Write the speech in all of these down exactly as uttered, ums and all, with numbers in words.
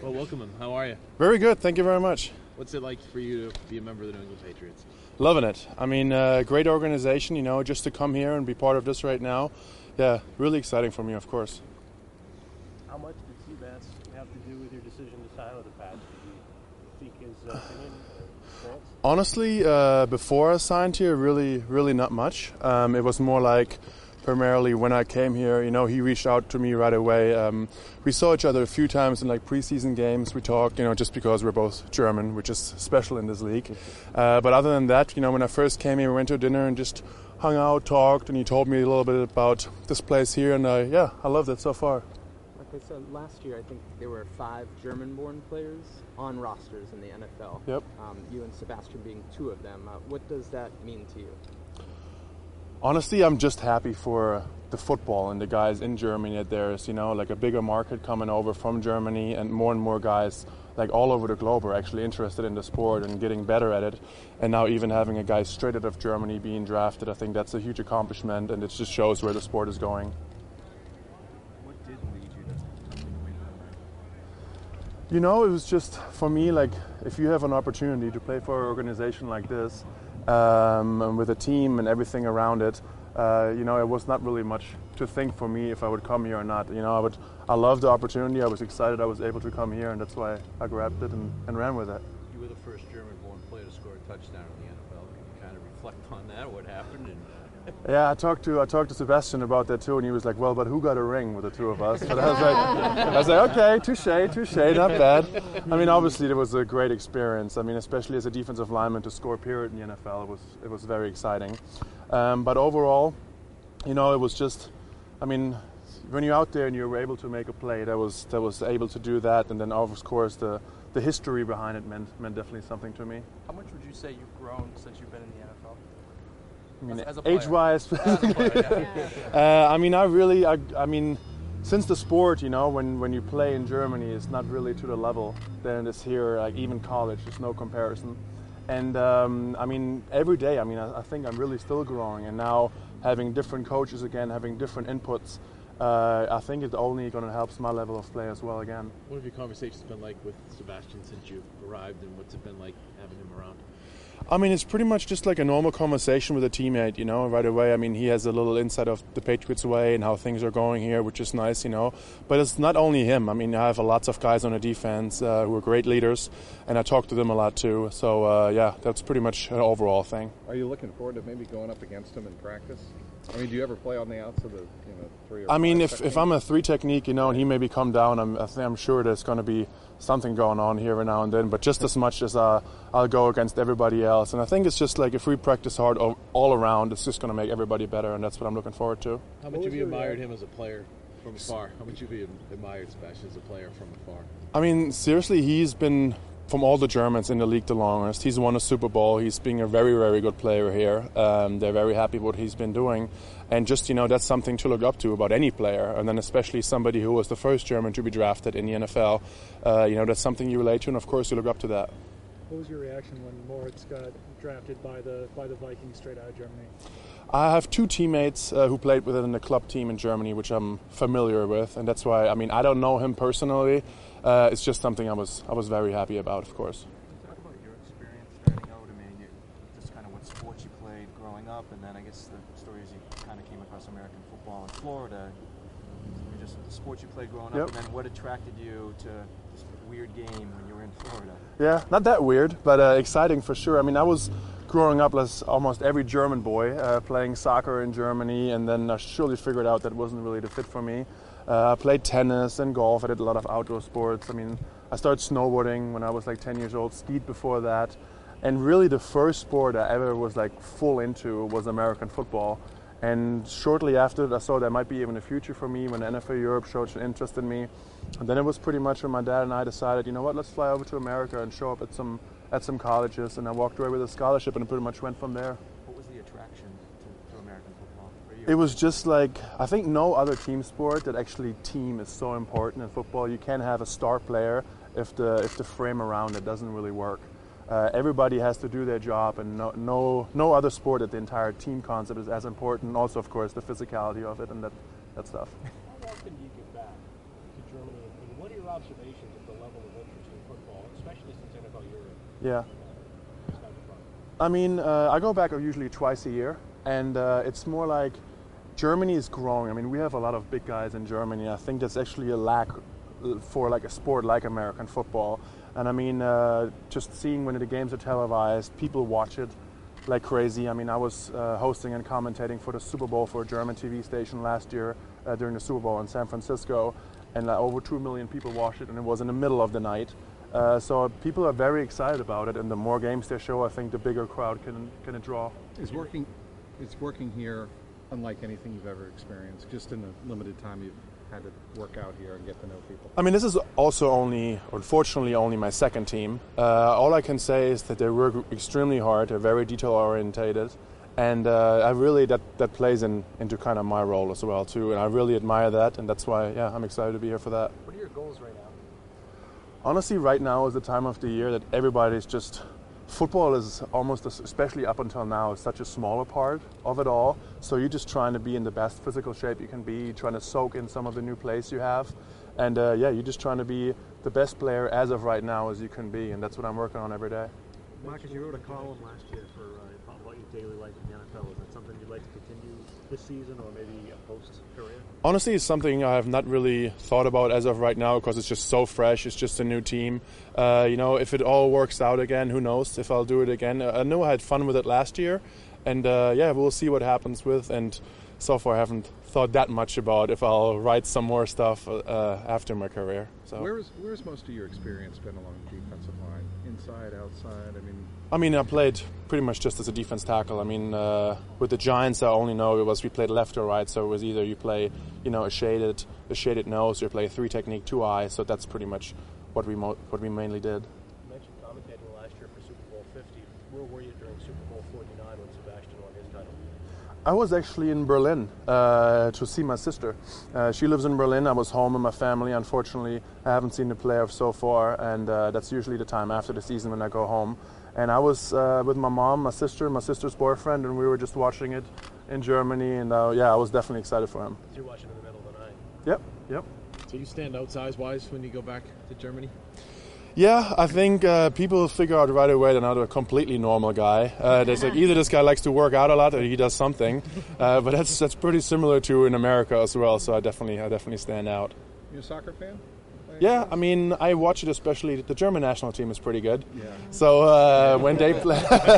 Well, welcome him. How are you? Very good. Thank you very much. What's it like for you to be a member of the New England Patriots? Loving it. I mean, uh, great organization, you know, just to come here and be part of this right now. Yeah, really exciting for me, of course. How much did Seabass have to do with your decision to sign with the Pats? Did you seek his uh, opinion? Uh, Honestly, uh, before I signed here, really, really not much. Um, it was more like primarily when I came here, you know, he reached out to me right away. Um, we saw each other a few times in like preseason games. We talked, you know, just because we're both German, which is special in this league. Uh, but other than that, you know, when I first came here, we went to dinner and just hung out, talked, and he told me a little bit about this place here, and I, yeah, I loved it so far. Like I said, last year I think there were five German-born players on rosters in the N F L. Yep. Um, you and Sebastian being two of them. Uh, what does that mean to you? Honestly, I'm just happy for the football and the guys in Germany that there's, you know, like a bigger market coming over from Germany, and more and more guys like all over the globe are actually interested in the sport and getting better at it. And now even having a guy straight out of Germany being drafted, I think that's a huge accomplishment, and it just shows where the sport is going. What did lead you to New England? You know, it was just, for me, like, if you have an opportunity to play for an organization like this, um, and with a team and everything around it, uh, you know, it was not really much to think for me if I would come here or not. You know, I would, I loved the opportunity. I was excited I was able to come here, and that's why I grabbed it and, and ran with it. You were the first German-born player to score a touchdown in the N F L. Can you kind of reflect on that? What happened? And Yeah, I talked to I talked to Sebastian about that too, and he was like, "Well, but who got a ring with the two of us?" But I was like, "I was like, okay, touche, touche, not bad." I mean, obviously, it was a great experience. I mean, especially as a defensive lineman to score period in the N F L, it was it was very exciting. Um, but overall, you know, it was just, I mean, when you're out there and you were able to make a play, that was that was able to do that, and then of course the the history behind it meant meant definitely something to me. How much would you say you've grown since you've been in the N F L? I mean, as a player. age-wise, As a player, yeah. uh, I mean, I really, I, I mean, since the sport, you know, when, when you play in Germany, it's not really to the level than it is here. Like even college, there's no comparison. And um, I mean, every day, I mean, I, I think I'm really still growing. And now having different coaches again, having different inputs, uh, I think it's only going to help my level of play as well again. What have your conversations been like with Sebastian since you've arrived, and what's it been like having him around? I mean, it's pretty much just like a normal conversation with a teammate, you know, right away. I mean, he has a little insight of the Patriots way and how things are going here, which is nice, you know. But it's not only him. I mean, I have lots of guys on the defense uh, who are great leaders, and I talk to them a lot too. So, uh, yeah, that's pretty much an overall thing. Are you looking forward to maybe going up against him in practice? I mean, do you ever play on the outs of the, you know, three or I mean, five if, technique? if I'm a three technique, you know, and he maybe come down, I'm, I think I'm sure there's going to be something going on here every now and then, but just as much as uh, I'll go against everybody else. And I think it's just like if we practice hard all, all around, it's just going to make everybody better, and that's what I'm looking forward to. How much have you admired him as a player from afar? How much have you admired Sebastian as a player from afar? I mean, seriously, he's been, from all the Germans in the league the longest. He's won a Super Bowl. He's been a very, very good player here. Um, they're very happy with what he's been doing. And just, you know, that's something to look up to about any player. And then especially somebody who was the first German to be drafted in the N F L. Uh, you know, that's something you relate to, and of course you look up to that. What was your reaction when Moritz got drafted by the by the Vikings straight out of Germany? I have two teammates uh, who played with it in the club team in Germany, which I'm familiar with. And that's why, I mean, I don't know him personally. Uh, it's just something I was I was very happy about, of course. Talk about your experience starting out. I mean, you, just kind of what sports you played growing up, and then I guess the stories you kind of came across American football in Florida. Just the sports you played growing Yep. up, and then what attracted you to this weird game when you were in Florida? Yeah, not that weird, but uh, exciting for sure. I mean, I was growing up as almost every German boy, uh, playing soccer in Germany, and then I surely figured out that wasn't really the fit for me. Uh, I played tennis and golf. I did a lot of outdoor sports. I mean, I started snowboarding when I was like ten years old, skied before that. And really the first sport I ever was like full into was American football. And shortly after that, I saw there might be even a future for me when N F L Europe showed an interest in me. And then it was pretty much when my dad and I decided, you know what, let's fly over to America and show up at some at some colleges. And I walked away with a scholarship, and it pretty much went from there. What was the attraction to, to American football? For you? It was just like, I think no other team sport that actually team is so important in football. You can't have a star player if the if the frame around it doesn't really work. Uh, everybody has to do their job, and no, no no other sport that the entire team concept is as important. Also, of course, the physicality of it and that, that stuff. How often do you get back to Germany, and what are your observations of the level of interest in football, especially since N F L Europe? Yeah. Uh, has gotten from? I mean, uh, I go back usually twice a year, and uh, it's more like Germany is growing. I mean, we have a lot of big guys in Germany. I think that's actually a lack for like a sport like American football. And I mean, uh, just seeing when the games are televised, people watch it like crazy. I mean, I was uh, hosting and commentating for the Super Bowl for a German T V station last year uh, during the Super Bowl in San Francisco, and uh, over two million people watched it, and it was in the middle of the night. Uh, so people are very excited about it, and the more games they show, I think the bigger crowd can can it draw. Is working, is working here unlike anything you've ever experienced? Just in the limited time you've had to work out here and get to know people. I mean, this is also only, unfortunately, only my second team. Uh, all I can say is that they work extremely hard. They're very detail orientated, and uh, I really that that plays in into kind of my role as well too. And I really admire that, and that's why, yeah, I'm excited to be here for that. What are your goals right now? Honestly, right now is the time of the year that everybody's just. Football is almost, especially up until now, such a smaller part of it all. So you're just trying to be in the best physical shape you can be, trying to soak in some of the new plays you have. And uh, yeah, you're just trying to be the best player as of right now as you can be. And that's what I'm working on every day. Marcus, you wrote a column last year for uh, about your daily life in the N F L. Is that something you'd like to continue this season or maybe a post-career? Honestly, it's something I have not really thought about as of right now because it's just so fresh. It's just a new team. Uh, you know, if it all works out again, who knows if I'll do it again. I know I had fun with it last year, and uh, yeah, we'll see what happens with. And so far, I haven't thought that much about if I'll write some more stuff uh, after my career. So Where is where's most of your experience been along the defensive line? Inside, outside? I mean. I mean, I played pretty much just as a defense tackle. I mean, uh, with the Giants, I only know it was we played left or right, so it was either you play, you know, a shaded, a shaded nose, or you play three technique, two eye. So that's pretty much what we mo- what we mainly did. You mentioned commentating last year for Super Bowl fifty. Where were you during Super Bowl forty-nine when Sebastian won his title? I was actually in Berlin uh, to see my sister. Uh, she lives in Berlin. I was home with my family. Unfortunately, I haven't seen the playoffs so far, and uh, that's usually the time after the season when I go home. And I was uh, with my mom, my sister, my sister's boyfriend, and we were just watching it in Germany. And uh, yeah, I was definitely excited for him. So you're watching in the middle of the night. Yep, yep. So you stand out size-wise when you go back to Germany? Yeah, I think uh, people figure out right away that I'm not a completely normal guy. Uh, there's like either this guy likes to work out a lot or he does something, uh, but that's that's pretty similar to in America as well. So I definitely I definitely stand out. You a soccer fan? Yeah, I mean I watch it especially. The German national team is pretty good. Yeah. So uh, when they play,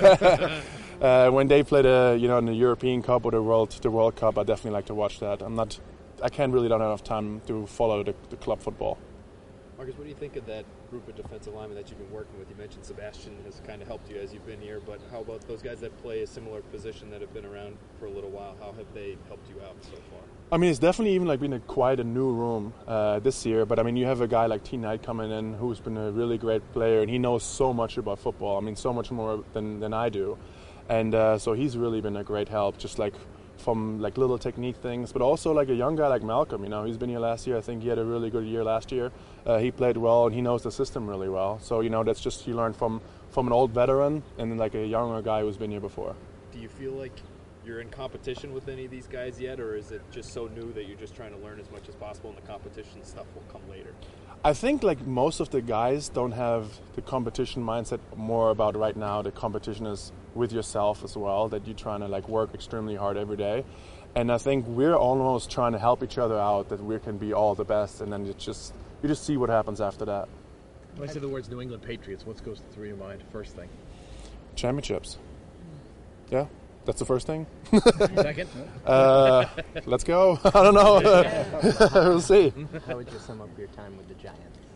uh, when they play the you know in the European Cup or the World the World Cup, I definitely like to watch that. I'm not, I can't really don't have enough time to follow the, the club football. Marcus, what do you think of that group of defensive linemen that you've been working with? You mentioned Sebastian has kind of helped you as you've been here, but how about those guys that play a similar position that have been around for a little while? How have they helped you out so far? I mean, it's definitely even like been a, quite a new room uh, this year, but I mean, you have a guy like T. Knight coming in who's been a really great player, and he knows so much about football. I mean, so much more than, than I do. And uh, so he's really been a great help, just like from like little technique things, but also like a young guy like Malcolm. You know, he's been here last year. I think he had a really good year last year. Uh, he played well, and he knows the system really well. So you know, that's just you learn from from an old veteran and then like a younger guy who's been here before. Do you feel like you're in competition with any of these guys yet, or is it just so new that you're just trying to learn as much as possible and the competition stuff will come later? I think like most of the guys don't have the competition mindset more about right now. The competition is with yourself as well, that you're trying to like work extremely hard every day. And I think we're almost trying to help each other out, that we can be all the best, and then it's just you just see what happens after that. When I say the words New England Patriots, what goes through your mind first thing? Championships. Yeah, that's the first thing. Second? uh, let's go. I don't know. We'll see. How would you sum up your time with the Giants?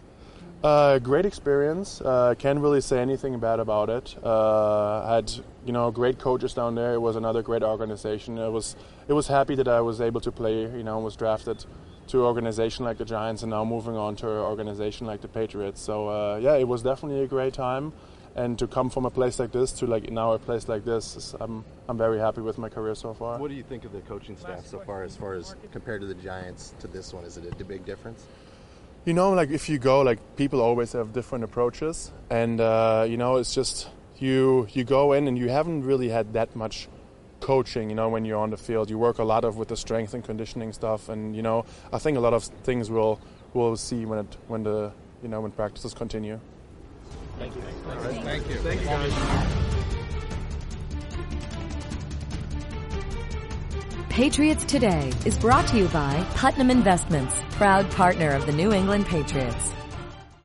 Uh, great experience. Uh, can't really say anything bad about it. Uh, had you know great coaches down there. It was another great organization. It was it was happy that I was able to play. You know, was drafted to an organization like the Giants, and now moving on to an organization like the Patriots. So uh, yeah, it was definitely a great time. And to come from a place like this to like now a place like this, is, I'm I'm very happy with my career so far. What do you think of the coaching staff so far, as far as compared to the Giants to this one? Is it a big difference? You know, like if you go, like people always have different approaches, and uh, you know, it's just you you go in and you haven't really had that much coaching. You know, when you're on the field, you work a lot of with the strength and conditioning stuff, and you know, I think a lot of things will we'll see when it when the you know when practices continue. Thank you. All right, thank you. Thank you, guys. Patriots Today is brought to you by Putnam Investments, proud partner of the New England Patriots.